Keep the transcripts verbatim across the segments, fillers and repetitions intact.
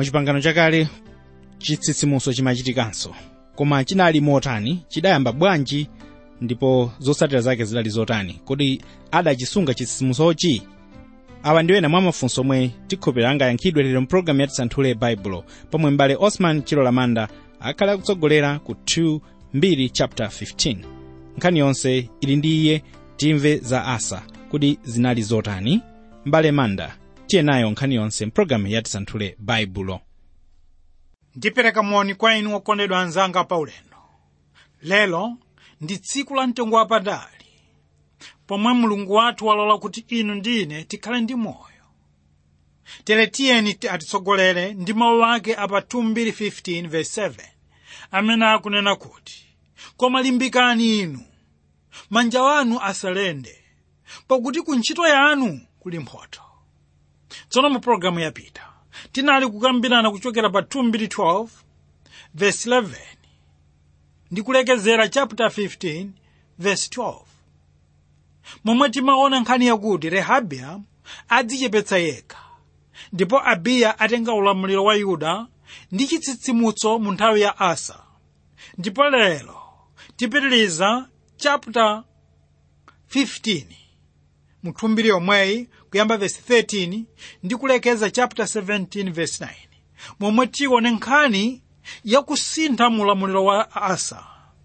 Muchipangano chakale chitsitsimutso chimachitikanso, koma chinali motani, chidayamba bwanji, ndipo zotsatira zake zidali zotani? Kodi adachisunga chitsitsimutsochi? Awa ndiwena mwa mafunso omwe tikhopera angayankhidwe lero mpulogalamu ya Tisanthule Baibulo, pomwe m'bale Osman Chilola Manda akhala akutsogolera ku two mbiri chapter fifteen. Nkhani yonse ili ndi iye. Timve za Asa kuti zinali zotani. M'bale Manda, tiye nayo nkhani yonse mpulogalamu ya Tisanthule Baibulo. Ndipereka moni kwa inu okondedwa anzanga pa ulendo. Lelo ndi tsiku la mtengo wapatali, pomwe Mulungu wathu walola kuti inu ndi ine tikhale ndi moyo. Tere tiyeni atitsogolere ndi mawu ake apa two mbiri fifteen verse seven, amene akunena kuti, koma limbikani inu, manja wanu asalende, pakuti ku ntchito yanu kuli mphotho. Tsono mu programu yapita tinali kukambirana kuchokera pa two mbiri twelve verse eleven ndi kulekezera chapter fifteen verse twelve, momwe timaona nkhani yakuti Rehabiamu adzichepetsa yekha, ndipo Abiya atenga ulamuliro wa Yuda ndi chitsitsimutso mu nthawi ya Asa. Ndipo lero tipitiriza chapter fifteen mu two mbiri yomweyi kuyamba verse thirteen ndi kulekeza chapter seventeen verse nine, momwe tione nkhani ya kusintha mu ulamuliro wa Asa,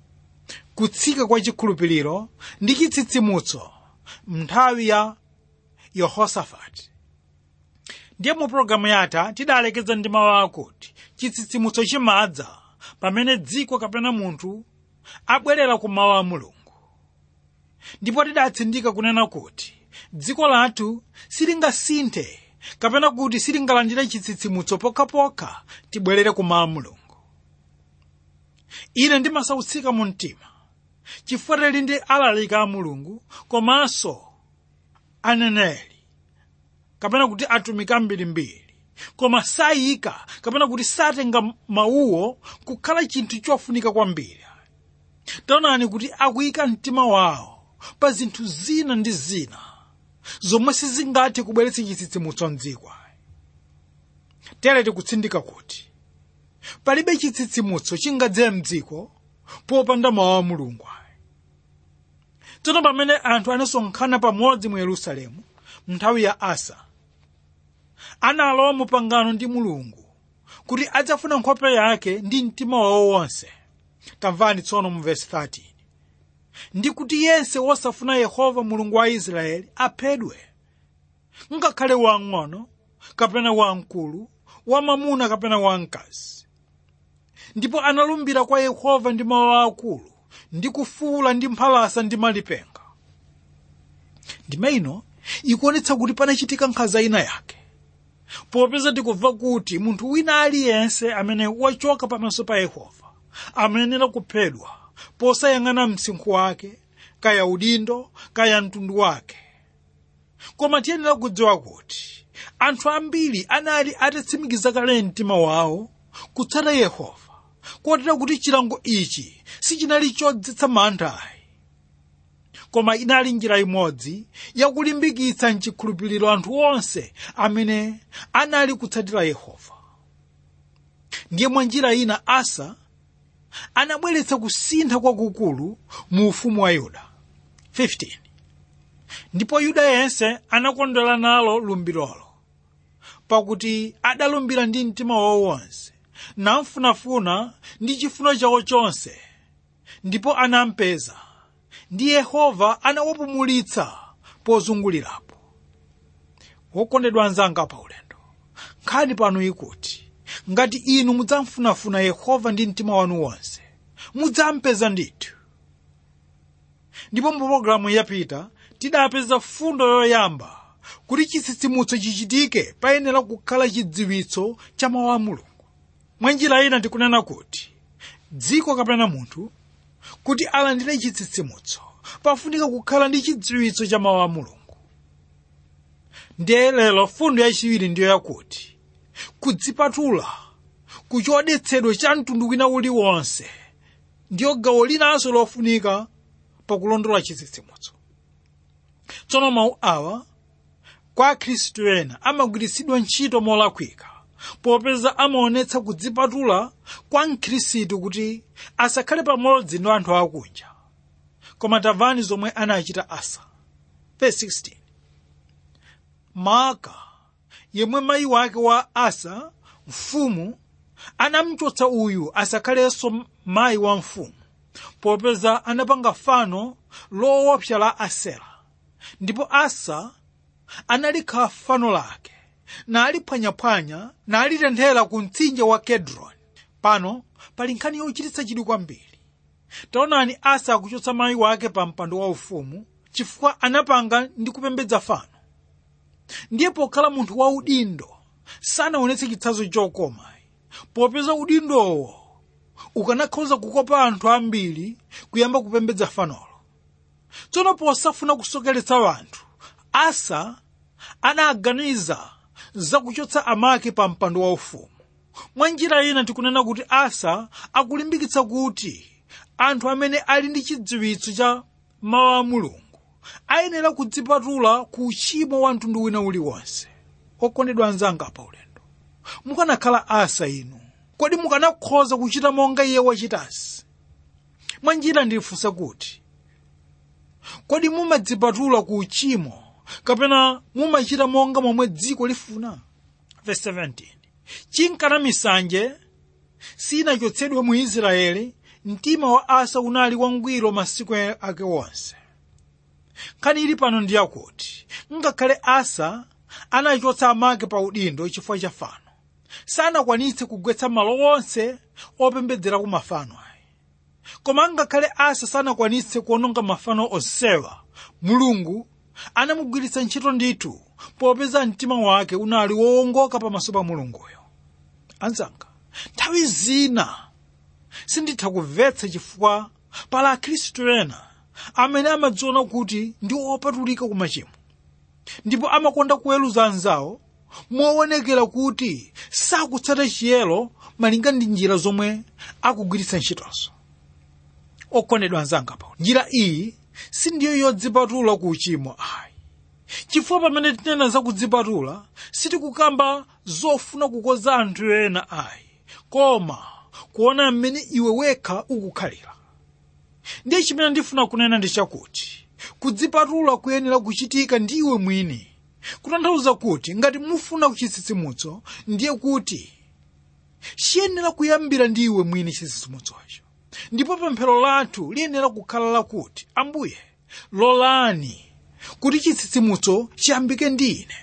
kutsika kwa chikhulupiriro ndi chitsitsimutso m'nthawi ya Yehosafati. Ndiye mu programu yatha tidalekeza ndi mawu akuti chitsitsimutso chimadza pamene dziko kapena munthu abwerera ku mawu a Mulungu. Ndipo tidatsindika kunena kuti dziko lathu silingasinthe kapena kuti silingalandire chitsitsimutso pokhapokha tibwerere ku mawu a Mulungu. Ine ndimasautsika mu mtima chifukwa tili ndi alaliki a Mulungu komanso aneneri kapena kuti atumiki ambirimbiri, koma sayika kapena kuti satenga mawuwo kukhala chinthu chofunika kwambiri. Taonani kuti akuyika mtima wawo pa zinthu zina ndi zina zomwe sizingathe kubweretsa chitsitsimutso m'dziko. Tere tikutsindika kuti palibe chitsitsimutso chingadze m'dziko popanda mawu a Mulungu. Tsono pamene anthu anasonkhana pamodzi mu Yerusalemu m'nthawi ya Asa, analowa mu pangano ndi Mulungu kuti adzafuna nkhope yake ndi mtima wawo wonse. Tamvani tsono mu verse thirteen, ndi kuti yense wosafuna Yehova Mulungu wa Israeli aphedwe, ngakhale wang'ono kapena wamkulu, wamamuna kapena wamkazi. Ndipo analumbira kwa Yehova ndi mawu akulu ndi kufuwula ndi mphalasa ndi malipenga. Ndime ino ikuonetsa kuti panachitika nkhanza ina yake, popeza tikumva kuti munthu wina aliyense amene wachoka pamaso pa Yehova amenera kuphedwa posayang'ana msinkhu wake, kaya udindo, kaya mtundu wake. Koma tiyenera kudziwa kuti anthu ambiri anali atatsimikiza kale mtima wawo kutsata Yehova, kotera kuti chilango ichi sichinali chodzetsa mantha, koma inali njira imodzi yakulimbikitsa mchikhulupiriro anthu onse amene anali kutsatira Yehova. Ndiye mwa njira ina Asa anabweretsa kusintha kwakukulu mu ufumu wa Yuda. fifteen Ndipo Yuda yense anakondwera nalo lumbirolo, pakuti adalumbira ndi mtima wawo wonse, namfunafuna ndi chifuno chawo chonse, ndipo anampeza, ndi Yehova anawapumulitsa pozungulirapo. Wokondedwa anzanga pa ulendo, nkhani pano ikuti ngati inu mudzamfunafuna Yehova ndi mtima wanu wonse, mudzampeza ndithu. Ndipo mu programu yapita tidapeza fundo yoyamba kuti chitsitsimutso chichitike payenera kukhala chidziwitso cha mawu a Mulungu. Mwa njira ina tikunena kuti dziko kapena munthu kuti alandire chitsitsimutso pafunika kukhala ndi chidziwitso cha mawu a Mulungu. Ndiye lero fundo yachiwiri ndiyo yakuti kudzipatula kuchodetsedwa cha mtundu wina uliwonse ndiyo gawo linanso lofunika pakulondola chitsitsimutso. Tsono mawu awa kwa Khristu ena amagwiritsidwa ntchito molakwika popeza amaonetsa kudzipatula kwa mkhristu kuti asakhale pamodzi ndi anthu akunja. Koma tamvani zomwe anachita Asa. Verse sixteen. Maaka yemwe mayi wake wa Asa mfumu anamchotsa uyu asakhalenso mayi wa mfumu, popeza anapanga fano loopsa la Asera. Ndipo Asa analikha fano lake, naliphwanyaphwanya nalitenthera ku mtsinje wa Kedroni. Pano pali nkhani yochititsa chidwi kwambiri. Taonani Asa akuchotsa mayi wake pa mpando waufumu chifukwa anapanga ndi kupembedza fano. Ndiye pokhala munthu wa udindo sanaonetse chitsanzo chokoma, popeza udindowo ukanakhoza kukopa anthu ambiri kuyamba kupembedza fanolo. Tsono posafuna kusokeretsa anthu, Asa anaganiza za kuchotsa amake pa mpando waufumu. Mwa njira ina tikunena kuti Asa akulimbikitsa kuti anthu amene ali ndi chidziwitso cha mawu a Mulungu ayenera kudzipatula ku uchimo wa mtundu wina uliwonse. Okondedwa anzanga pa ulendo, mukanakhala Asa inu, kodi mukanakhoza kuchita monga iye wachitasi? Mwa njira ndifunsa kuti, kodi mumadzipatula ku uchimo kapena mumachita monga momwe dziko lifuna? Verse seventeen. Chinkana misanje sinachotsedwe mu Israeli, mtima wa Asa unali wangwiro masiku ake wonse. Nkhani ili pano ndi yakuti ngakhale Asa anachotsa amake pa udindo chifukwa cha fano, sanakwanitse kugwetsa malo onse opembedzera ku mafano ayi. Koma ngakhale Asa sanakwanitse kuononga mafano onsewa, Mulungu anamugwiritsa ntchito ndithu, popeza mtima wake unali wowongoka pamaso pa Mulunguyo. Anzanga, nthawi zina sinditha kumvetsa chifukwa pala akhristu ena amene amadziona kuti ndi opatulika ku machimo, ndipo amakonda kuweruza anzawo moonekera kuti sakutsata chiyero malinga ndi njira zomwe akugwiritsa ntchitozo. Okondedwa anzanga pa njira iyi sindiyo yodzipatula ku uchimo ayi. Chifukwa pamene tinena za kudzipatula sitikukamba zofuna kukoza anthu ena ayi, koma kuona mmene iwe wekha ukukhalira. Ndiye chimene ndifuna kunena ndi chakuti kudzipatula kuyenera kuchitika ndi iwe mwini. Kutanthauza kuti ngati mufuna kuchitsitsimutso, ndiye kuti chiyenera kuyambira ndi iwe mwini chitsitsimutsocho. Ndipo pemphero lathu liyenera kukhala lakuti, Ambuye lolani kuti chitsitsimutso chiyambike ndi ine.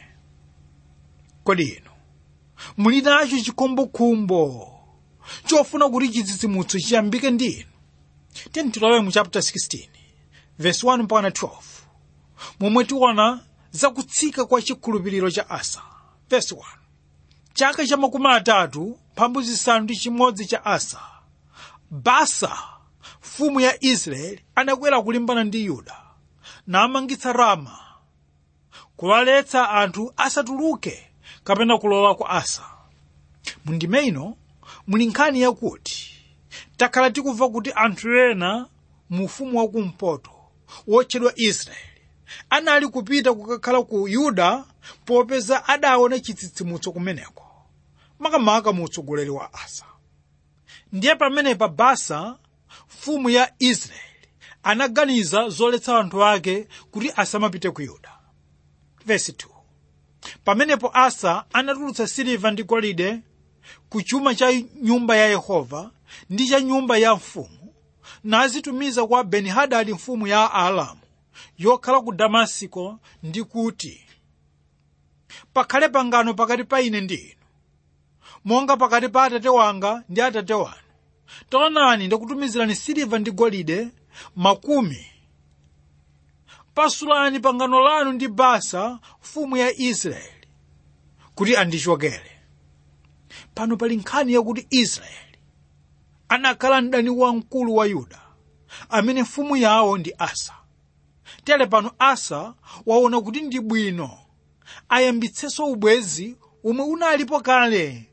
Kodi inu muli nacho chikhumbokhumbo chofuna kuti chitsitsimutso chiyambike ndi inu? Tiyeni tilowe mu chapter sixteen verse one mpaka twelve, momwe tiona za kutsika kwa chikhulupiriro cha Asa. Verse one. Chaka cha makumi atatu mphambu zisanu ndi chimodzi cha Asa, Baasa mfumu ya Israeli anakwera kulimbana ndi Yuda, namangitsa Rama, kuwaletsa anthu asatuluke kapena kulowa kwa Asa. Mundime ino muli nkhani yakuti takhala tikumva kuti anthu ena mu ufumu wakumpoto wotchedwa Israeli anali kupita kukakhala ku Yuda, popeza adaona chitsitsimutso kumeneko, makamaka mu utsogoleri wa Asa. Ndiye pamene pa Baasa mfumu ya Israeli anaganiza zoletsa anthu ake kuti asamapite ku Yuda. Verse two. Pamenepo Asa anatulutsa siliva ndi golide ku chuma cha nyumba ya Yehova ndi cha nyumba ya mfumu, nazitumiza kwa Beni-Hadadi mfumu ya Aalamu yokhala ku Damasiko, ndi kuti, pakhale pangano pakati pa ine ndi inu, monga pakati pa atate wanga ndi atate wanu. Taonani ndakutumizirani siliva ndi golide makumi. Pasulani pangano lanu ndi Baasa mfumu ya Israeli kuti andichokere. Pano pali nkhani yakuti Israeli anakhala mdani wamkulu wa Yuda, amene mfumu yawo ndi Asa. Tere pano Asa waona kuti ndi bwino ayambitsenso ubwezi umwe unalipo kale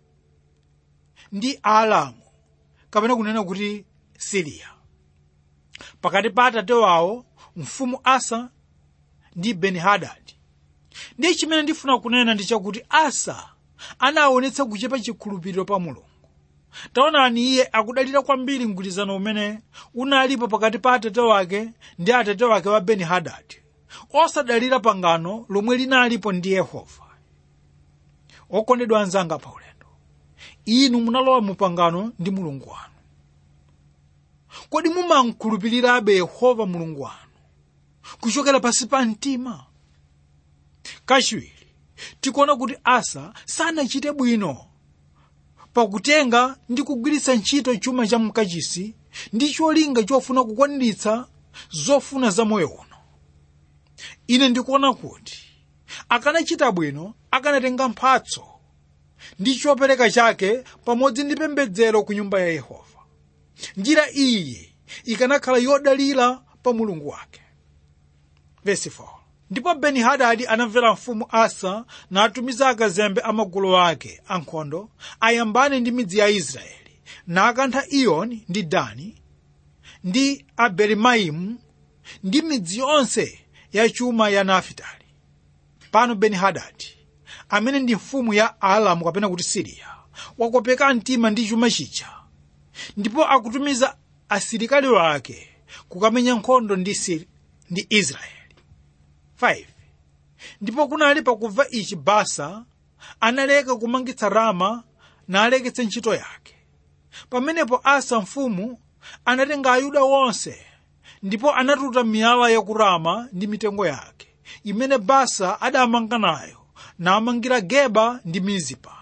ndi Aalamu, kapena kunena kuti Siriya, pakati pa atate wawo mfumu Asa ndi Beni-Hadadi. Ndiye chimene ndifuna kunena ndi chakuti Asa anaonetsa kuchepa chikhulupiriro pa Mulungu. Taonani iye akudalira kwambiri mgwirizano umene unalipo pakati pa atate wake ndi atate wake wa Beni-Hadadi, osadalira pangano lomwe linalipo ndi Yehova. Okondedwa anzanga pa ulendo, inu munalowa mu pangano ndi Mulungu wanu. Kodi mumankhulupirirabe Yehova Mulungu wanu kuchokera pansi pa mtima? Kachiwiri, tikuona kuti Asa sanachite bwino pakutenga ndi kugwiritsa ntchito chuma cha mkachisi ndi cholinga chofuna kukwaniritsa zofuna za moyo uno. Ine ndikuona kuti akanachita bwino akanatenga mphatso ndi chopereka chake pamodzi ndi pembedzero ku nyumba ya Yehova. Njira iyi ikanakhala yodalira pa Mulungu wake. Verse four. Ndipo Beni-Hadadi anamvera mfumu Asa na atumiza akazembe amagulu ake ankhondo ayambane ndi midzi ya Israeli, na akantha Iyoni ndi Dani ndi Abelimaimu ndi midzi yonse ya chuma ya Nafitali. Pano Beni-Hadadi, amene ndi mfumu ya Alamu kapena kuti Siriya, wakopeka mtima ndi chuma chicha, ndipo akutumiza asilikali wake kukamenya nkhondo ndi, Siri, ndi Israeli. five. Ndipo kunali pakumva ichi Basa analeka kumangitsa Rama na aleketse ntchito yake. Pamenepo Asa mfumu anatenga Ayuda wonse ndipo anatuta miyala ya ku Rama ndi mitengo yake, imene Basa adamanga nayo, na amangira Geba ndi Mizipa.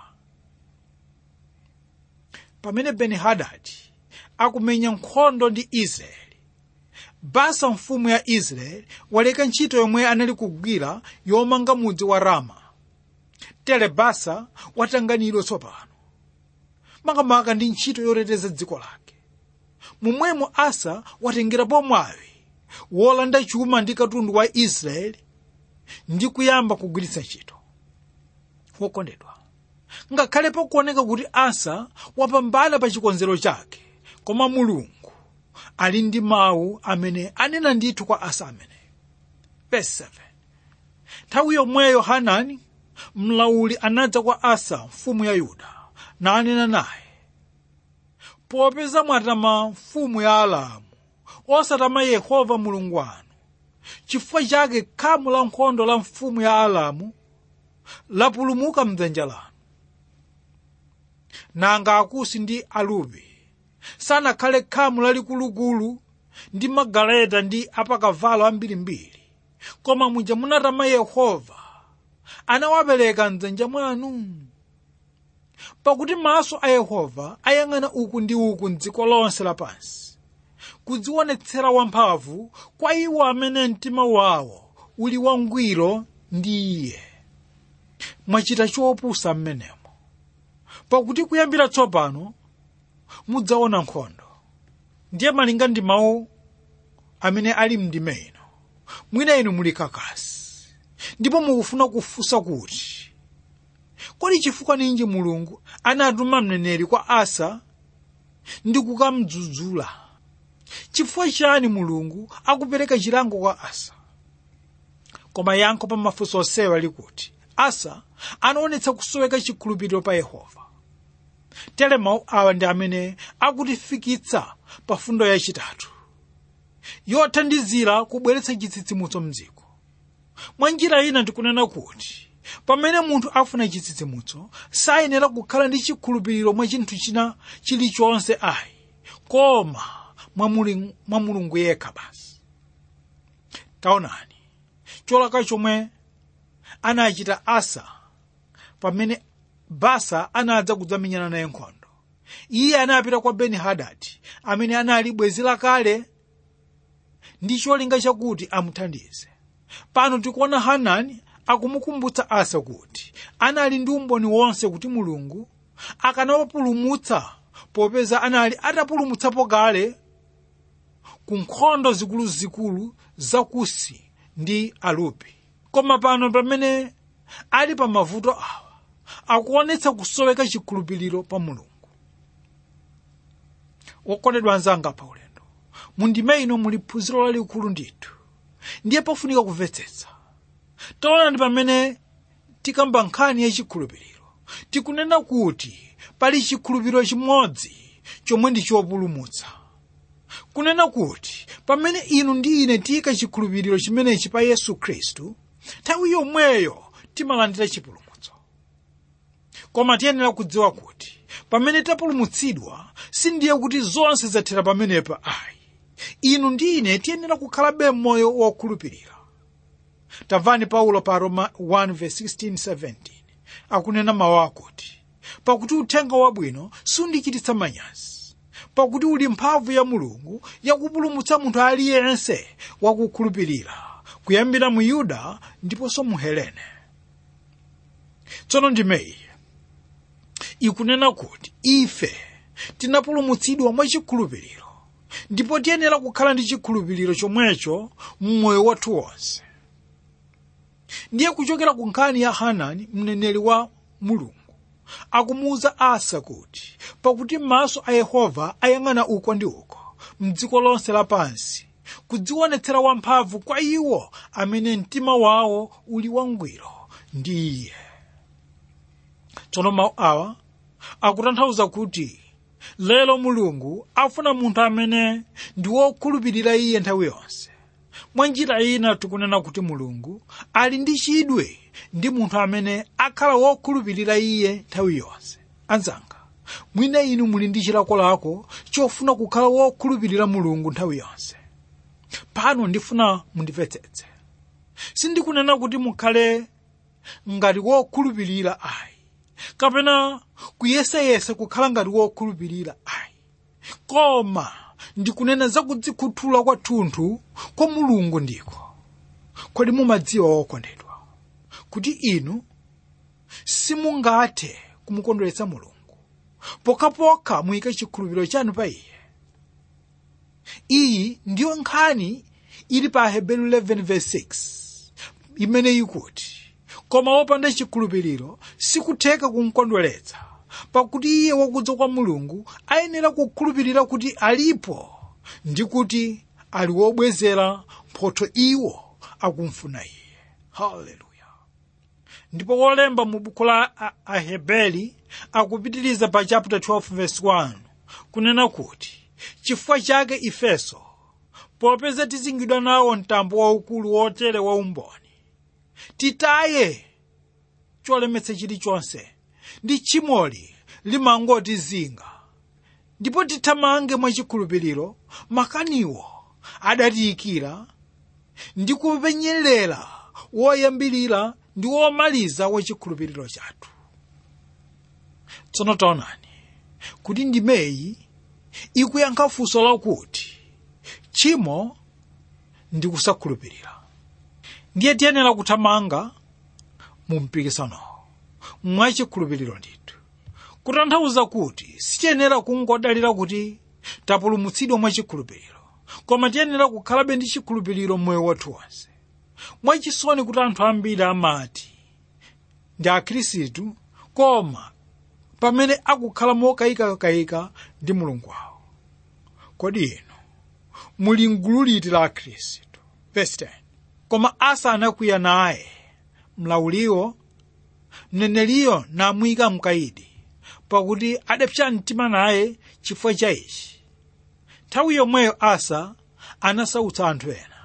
Pamene Beni-Hadadi akumenya nkhondo ndi Israeli, Basa mfumu ya Israeli waleka ntchito yomwe anali kugwira yomanga mudzi wa Rama. Tere Basa watanganidwa tsopano makamaka ndi ntchito yoteteza dziko lake. Momwemo Asa watengerapo mwawi wolanda chuma ndi katundu wa Israeli ndi kuyamba kugwiritsa ntchito. Wokondedwa, ngakhale pakuoneka kuti Asa wapambana pa chikonzero chake, koma Mulungu ali ndi mawu amene anena ndithu kwa Asa amene. Verse seven. Nthawi yomweyo Hanani mlauli anadza kwa Asa mfumu ya Yuda na anena naye, popeza mwatama mfumu ya Alamu osatama Yehova Mulungu wanu, chifukwa chake khamu la nkhondo la mfumu ya Alamu lapulumuka mdzanja lanu. Nanga Akusi ndi Alubi sanakhale khamu lalikulukulu ndi magaleta ndi apakavalo ambirimbiri, koma muja munatama Yehova anawapereka mdzanja mwanu. Pakuti maso a Yehova ayang'ana uku ndi uku m'dziko lonse lapansi, kudzionetsera wamphamvu kwa iwo amene mtima wawo uli wangwiro ndi Iye. Mwachita chopusa mmenemo, pakuti kuyambira tsopano mudzaona nkhondo. Ndiye malinga ndi mawu amene ali mndime ino, mwina inu muli kakasi ndipo mukufuna kufunsa kuti, kodi chifukwa ninji Mulungu anatuma mneneri kwa Asa ndi kukamdzudzula? Chifukwa chani Mulungu akupereka chilango kwa Asa? Koma yankho pa mafunso onsewa likuti Asa anaonetsa kusoweka chikhulupiriro pa Yehova. Tere mawu awa ndi amene akutifikitsa pa fundo yachitatu, yothandizira kubweretsa chitsitsimutso mdziko. Mwa njira ina tikunena kuti pamene munthu afuna chitsitsimutso sayenera kukhala ndi chikhulupiriro mwa chinthu china chilichonse ayi, koma mwa Mulungu yekha basi. Taonani cholaka chomwe anachita Asa pamene Basa anadza kudzamenyana naye nkhondo. Iye anapita kwa Beni-Hadadi amene anali bwenzi lakale ndi cholinga chakuti amuthandize. Pano tikuona Hanani akumukumbutsa Asa kuti anali ndi umboni wonse kuti Mulungu akanawapulumutsa, popeza anali atapulumutsapo kale ku nkhondo zikuluzikulu za Kusi ndi Alubi. Koma pano pamene ali pa mavuto awa akuonetsa kusoweka chikhulupiriro pa Mulungu. Wokondedwa anzanga pa ulendo, mundime ino muli phunziro lalikulu ndithu, ndiye pofunika kumvetsetsa. Taona ndi pamene tikamba nkhani ya chikhulupiriro tikunena kuti pali chikhulupiriro chimodzi chomwe ndi chopulumutsa. Kunena kuti pamene inu ndi ine tiyika chikhulupiriro chimenechi pa Yesu Khristu, nthawi yomweyo timalandira chipulumutso. Koma tiyenera kudziwa kuti pamene tapulumutsidwa sindiye kuti zonse zathera pamenepa ayi. Inu ndi ine tiyenera kukhalabe moyo wokhulupirira. Tamvani Paulo pa Roma one verse sixteen seventeen akunena mawu akuti, pakuti uthenga wabwino sundichititsa manyazi, pakuti uli mphamvu ya Mulungu yakupulumutsa munthu aliyense wakukhulupirira, kuyambira mu Yuda ndiponso mu Helene. Tsono ndimeyi ikunena kuti ife tinapulumutsidwa mwa chikhulupiriro, ndipo tiyenera kukhala ndi chikhulupiriro chomwecho mmoyo wathu wonse. Ndiye kuchokera ku nkhani ya Hanani mneneri wa Mulungu akumuwuza Asa kuti pakuti maso a Yehova ayang'ana uko ndi uko m'dziko lonse lapansi, kudzionetsera wamphamvu kwa iwo amene mtima wawo uli wangwiro ndi Iye. Tsono mawu awa akutanthauza kuti lero Mulungu afuna munthu amene ndi wokhulupirira Iye nthawi yonse. Mwa njira ina tikunena kuti Mulungu ali ndi chidwi ndi munthu amene akhala wokhulupirira Iye nthawi yonse. Anzanga, mwina inu muli ndi chilakolako chofuna kukhala wokhulupirira Mulungu nthawi yonse. Pano ndifuna mundimvetsetse. Sindikunena kuti mukhale ngati wokhulupirira ayi, kapena kuyesayesa kukhala ngati wokhulupirira ayi, koma ndikunena za kudzikhuthula kwathunthu kwa Mulungu ndiko. Kodi mumadziwa wokondedwa kuti inu simungathe kumukondweretsa Mulungu pokhapokha muyike chikhulupiriro chanu pa Iye? Iyi ndiyo nkhani ili pa Aheberi eleven verse six imene ikuti, koma wopanda chikhulupiriro sikutheka kumukondweretsa, pakuti iye wakudza kwa Mulungu ayenera kukhulupirira kuti alipo ndi kuti ali wobwezera mphotho iwo akumfuna Iye. Haleluya. Ndipo wolemba mu buku la Aheberi akupitiriza pa chapter twelve verse one kunena kuti, chifukwa chake ifeso, popeza tizingidwa nawo mtambo waukulu wotere wa umboni, titaye cholemetsa chilichonse ndi chimoli limangotizinga, ndipo tithamange mwachikhulupiriro makaniwo adatiyikira, ndi kupenyerera woyambirira ndi womaliza wachikhulupiriro chathu. Tsono taonani kuti ndimeyi ikuyankha funso lakuti tchimo ndi kusakhulupirira. Ndiye tiyenera kuthamanga mu mpikisano mwachikhulupiriro ndithu, kutanthauza kuti sitiyenera kungodalira kuti tapulumutsidwa mwachikhulupiriro, koma tiyenera kukhalabe ndi chikhulupiriro mmoyo wathu wonse. Mwachisoni kuti anthu ambiri amati ndi akhristu, koma pamene akukhala mokayikakayika ndi Mulungu wawo. Kodi inu muli m'gulu liti la akhristu? Verse ten. Koma Asa anakwiya naye mlawuliwo, mneneriyo namuyika mkayidi, pakuti adapsa mtima naye chifukwa cha ichi. Nthawi yomweyo Asa anasautsa anthu ena.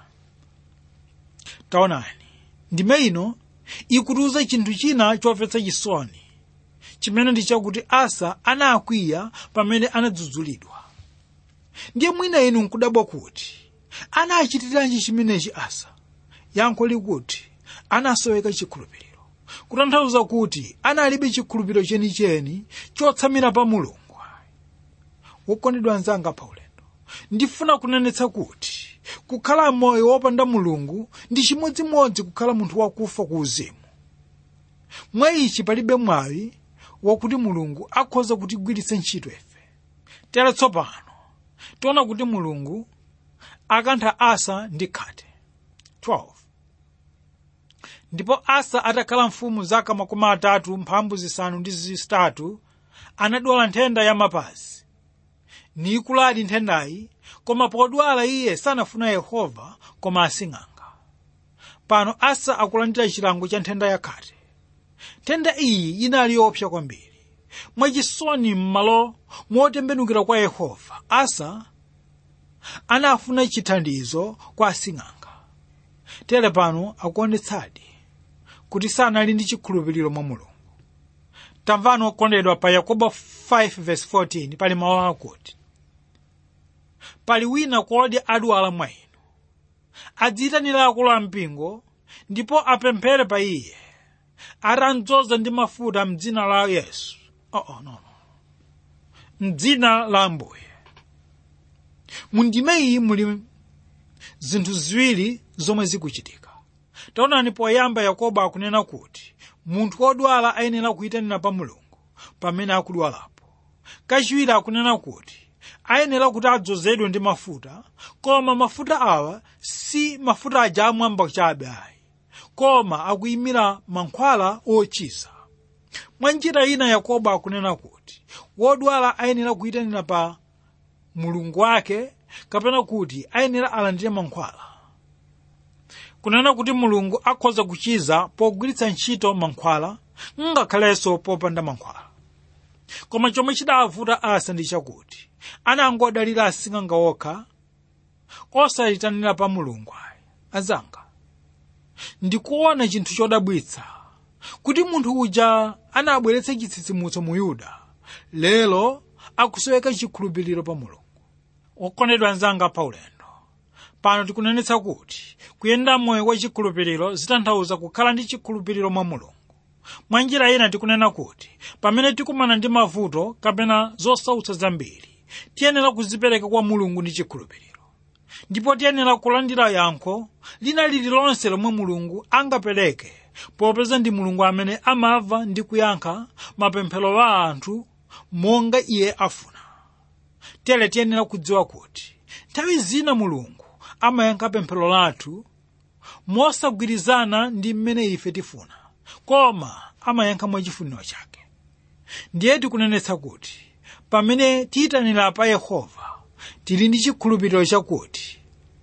Taonani, ndime ino ikutiuza chinthu china chomvetsa chisoni, chimene ndi chakuti Asa anakwiya pamene anadzudzulidwa. Ndiye mwina inu nkudabwa kuti anachitiranji chimenechi Asa? Yankho likuti anasoweka chikhulupiriro, kutanthauza kuti analibe chikhulupiriro chenicheni chotsamira pa Mulungu. Wokondedwa anzanga pa ulendo, ndifuna kunenetsa kuti kukhala moyo wopanda Mulungu ndi chimodzimodzi kukhala munthu wakufa ku uzimu. Mwa ichi palibe mwayi wakuti Mulungu akhoza kutigwiritsa ntchito ife. Tere tsopano tiona kuti Mulungu akantha Asa ndi khate. twelve. Ndipo Asa atakhala mfumu zaka makumi atatu mphambu zisanu ndi zitatu, anadwala nthenda ya mapazi. Nikuladi nthendayi, koma podwala iye sanafuna Yehova koma asing'anga. Pano Asa akulandira chilango cha nthenda ya khate. Tenda iyi inali yoopsa kwambiri. Mwachisoni m'malo motembenukira kwa Yehova, Asa anafuna chithandizo kwa asing'anga. Tere pano akuonetsadi kuti sanali ndi chikhulupiriro mwa Mulungu. Tamvani okondedwa pa Yakobo five verse fourteen pali mawu akuti, pali wina kodi adwala mwa inu, adziyitanira akulu ampingo ndipo apemphere pa iye, atamdzoza ndi mafuta m'dzina la Yesu. Oh, oh, no, no. M'dzina la Ambuye. Mundime iyi muli zinthu ziwiri zomwe zikuchitika. Taonani poyamba Yakobo akunena kuti munthu wodwala ayenera kuyitanira pa Mulungu pamene akudwalapo. Kachiwiri akunena kuti ayenera kuti adzozedwe ndi mafuta, koma mafuta awa si mafuta aja amwamba chabe ayi, koma akuyimira mankhwala ochiza. Mwa njira ina Yakobo akunena kuti wodwala ayenera kuyitanira pa Mulungu wake, kapena kuti ayenera alandire mankhwala. Kunena kuti Mulungu akhoza kuchiza pogwiritsa ntchito mankhwala, ngakhalenso popanda mankhwala. Koma chomwe chidavuta Asa ndi chakuti anangodalira asing'anga okha, osayitanira pa Mulungu ayi. Azanga, ndikuona chinthu chodabwitsa kuti munthu uja anabweretsa chitsitsimutso mu Yuda, lero akusoweka chikhulupiriro pa Mulungu. Okondedwa anzanga pa ulendo, pano tikunenetsa kuti kuyenda moyo wa chikhulupiriro zitanthauza kukhala ndi chikhulupiriro mwa Mulungu. Mwa njira ina tikunena kuti pamene tikumana ndi mavuto kapena zosautsa zambiri, tiyenera kuzipereka kwa Mulungu ndi chikhulupiriro. Ndipo tiyenera kulandira yankho lina lililonse lomwe Mulungu angapereke, popeza ndi Mulungu amene amava ndi kuyankha mapemphero a anthu monga iye afuna. Tere tiyenera kudziwa kuti nthawi zina Mulungu amayankha pemphero lathu mosagwirizana ndi mmene ife tifuna, koma amayankha mwachifuniro chake. Ndiye tikunenetsa kuti pamene tiyitanira pa Yehova, tili ndi chikhulupiriro chakuti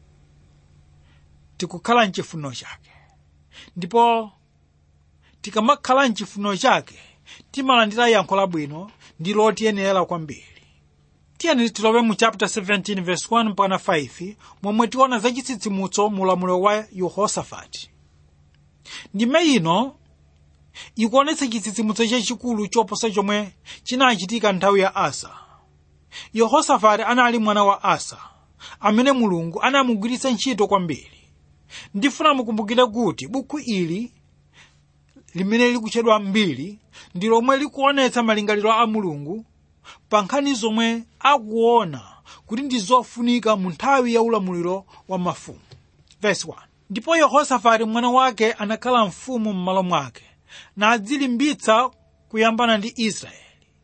tikukhala m'chifuniro chake. Ndipo tikamakhala m'chifuniro chake, timalandira yankho labwino ndi lotiyenera kwambiri. Tiyeni tilowe mu chapter seventeen verse one mpaka five, momwe tiona za chitsitsimutso mu ulamuliro wa Yehosafati. Ndime ino ikuonetsa chitsitsimutso chachikulu choposa chomwe chinachitika nthawi ya Asa. Yehosafati anali mwana wa Asa, amene Mulungu anamugwiritsa ntchito kwambiri. Ndifuna mukumbukire kuti buku ili limene likutchedwa Mbiri ndi lomwe likuonetsa malingaliro a Mulungu pa nkhani zomwe akuona kuti ndi zofunika mu nthawi ya ulamuliro wa mafumu. Verse one. Ndipo Yehosafati mwana wake anakhala mfumu m'malo mwake, nadzilimbitsa kuyambana ndi Israeli.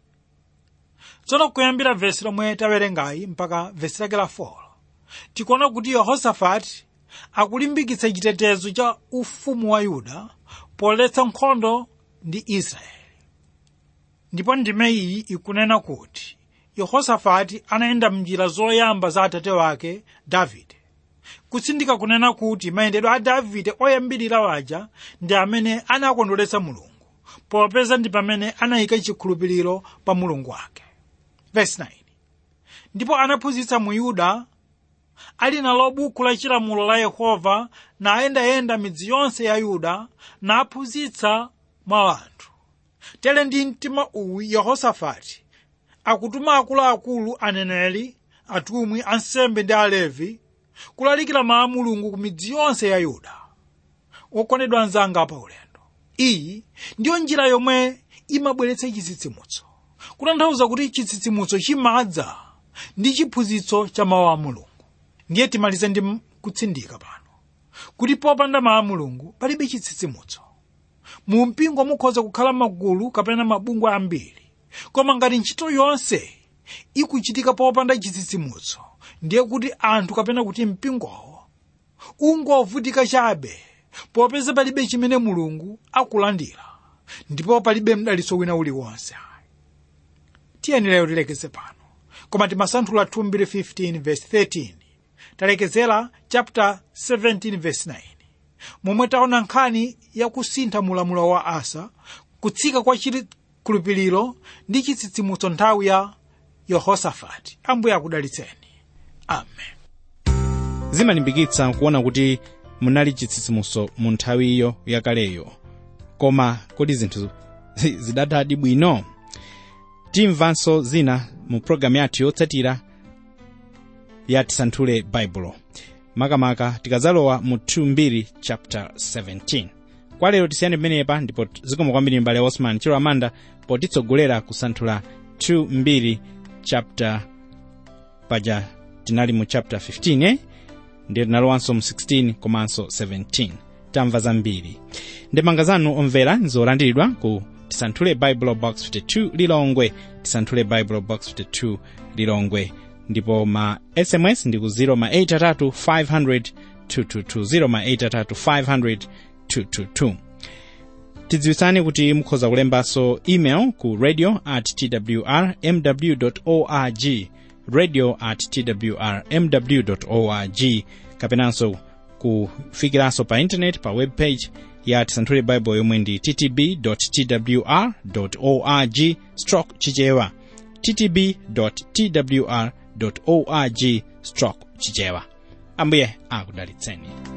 Tsono kuyambira verse lomwe tawerengayi mpaka verse lake la four, tikuona kuti Yehosafati akulimbikitsa chitetezo cha ufumu wa Yuda poletsa nkhondo ndi Israeli. Ndipo ndime iyi ikunena kuti Yehosafati anayenda m'njira zoyamba za atate wake Davide. Kutsindika kunena kuti mayendedwe a Davide oyambirira waja ndi amene anakondweretsa Mulungu, popeza ndi pamene anayika chikhulupiriro pa Mulungu wake. Verse nine. Ndipo anaphunzitsa mu Yuda ali nalo buku la chilamulo la Yehova, nayendayenda midzi yonse ya Yuda naphunzitsa mwa anthu. Tere ndi mtima uwu Yehosafati akutuma akuluakulu, aneneri, atumwi, ansembe ndi Alevi kulalikira mawu a Mulungu ku midzi yonse ya Yuda. Okondedwa anzanga pa ulendo, iyi ndiyo njira yomwe imabweretsa chitsitsimutso. Kutanthauza kuti chitsitsimutso chimadza ndi chiphunzitso cha mawu a Mulungu. Ndiye timalize ndi kutsindika pano kuti popanda mawu a Mulungu palibe chitsitsimutso. Mu mpingo mukhoza kukhala magulu kapena mabungwe ambiri, koma ngati ntchito yonse ikuchitika popanda chitsitsimutso, ndiye kuti anthu kapena kuti mpingowo ungovutika chabe, popeza palibe chimene Mulungu akulandira, ndipo palibe mdalitso wina uliwonse. Tiyeni lero tilekeze pano, koma timasanthula two fifteen verse thirteen, talekezera chapter seventeen verse nine, momwe taona nkhani ya kusintha mulamulo wa Asa kutsika kwa chikhulupiriro ndi chitsitsimutso nthawi ya yehosafati. Ambuye akudalitseni. Amen. Zimalimbikitsa kuona kuti munali chitsitsimutso mu nthawi iyo yakaleyo. Koma kodi zinthu zidatadi bwino? Timvanso zina mu programu yathu yotsatira ya Tisanthule Baibulo. Makamaka tikazalowa mu mbiri chapter seventeen. Kwa lero tisiyane pamenepa, ndipo zikomo kwambiri mbale Osman Chilo Amanda potitsogolera kusanthula mbiri chapter paja tinali mu chapter fifteen eh? Ndiye tinalowanso mu sixteen komanso seventeen. Tamva zambiri. Ndemanga zanu omvera nzolandiridwa ku Tisanthule Bible Box fifty-two Lilongwe, Tisanthule Bible Box fifty-two Lilongwe. Ndipo ma S M S ndi ku zero ma eight three five hundred two two two, zero ma eight three five hundred two two two. Tidziwitsani kuti mukhoza kulembaso email ku radio at t w r m w dot org, radio at t w r m w dot org, kapenanso kufikiranso pa internet pa webpage ya Tisanthule Bible yomwe ndi t t b dot t w r dot org stroke chichewa, t t b dot t w r dot org stroke chichewa. Ambuye akudalitseni.